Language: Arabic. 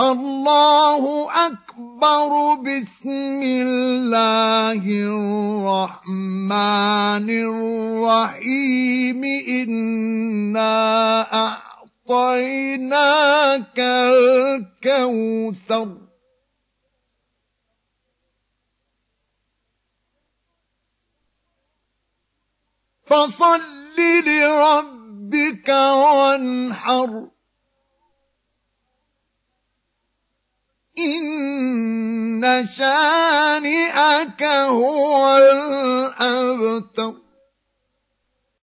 الله أكبر. بسم الله الرحمن الرحيم. إنا أعطيناك الكوثر فصل لربك وانحر إن شانئك هو الأبتر.